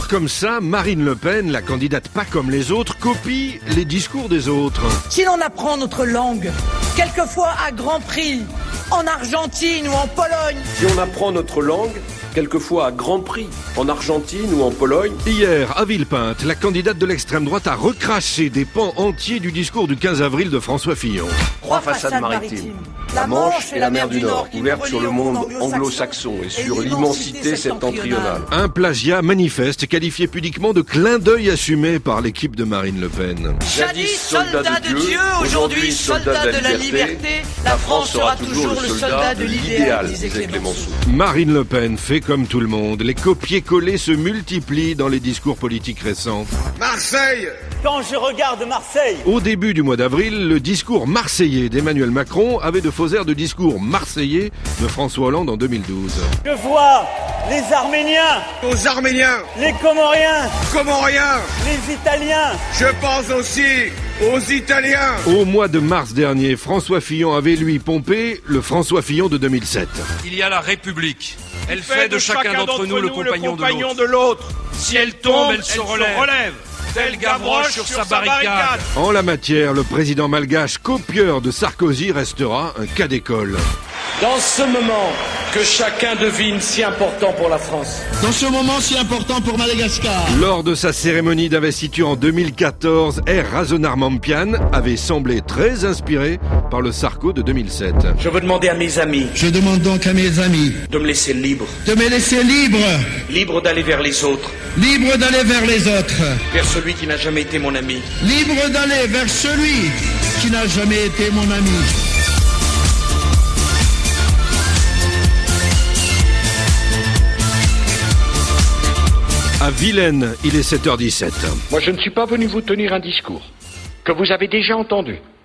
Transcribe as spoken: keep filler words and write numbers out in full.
Alors comme ça, Marine Le Pen, la candidate pas comme les autres, copie les discours des autres. Si l'on apprend notre langue, quelquefois à grand prix, en Argentine ou en Pologne. Si on apprend notre langue, quelquefois à grand prix, en Argentine ou en Pologne. Hier, à Villepinte, la candidate de l'extrême droite a recraché des pans entiers du discours du quinze avril de François Fillon. Trois façades maritimes, la Manche et la mer du Nord, ouvertes sur le monde anglo-saxon et sur l'immensité septentrionale. Un plagiat manifeste qualifié pudiquement de clin d'œil assumé par l'équipe de Marine Le Pen. Jadis soldat de Dieu, aujourd'hui soldat de la liberté, la France sera toujours le soldat de l'idéal, disait Clémenceau. Marine Le Pen fait comme tout le monde. Les copier-coller se multiplient dans les discours politiques récents. Marseille! Quand je regarde Marseille... Au début du mois d'avril, le discours marseillais d'Emmanuel Macron avait de faux airs de discours marseillais de François Hollande en deux mille douze. Je vois les Arméniens, Aux Arméniens, les Comoriens, Comoriens, les Italiens. je pense aussi aux Italiens. Au mois de mars dernier, François Fillon avait lui pompé le François Fillon de deux mille sept. Il y a la République. Elle fait de chacun d'entre nous le compagnon de l'autre. Si elle tombe, elle se relève. Tel Gavroche sur sa barricade. En la matière, le président malgache copieur de Sarkozy restera un cas d'école. Dans ce moment que chacun devine si important pour la France. Dans ce moment si important pour Madagascar. Lors de sa cérémonie d'investiture en deux mille quatorze, R. Razonarmampian avait semblé très inspiré par le Sarko de deux mille sept. Je veux demander à mes amis Je demande donc à mes amis de me laisser libre. de me laisser libre, Libre d'aller vers les autres. libre d'aller vers les autres, Vers celui qui n'a jamais été mon ami. libre d'aller vers celui qui n'a jamais été mon ami. À Vilaine, il est sept heures dix-sept. Moi, je ne suis pas venu vous tenir un discours que vous avez déjà entendu.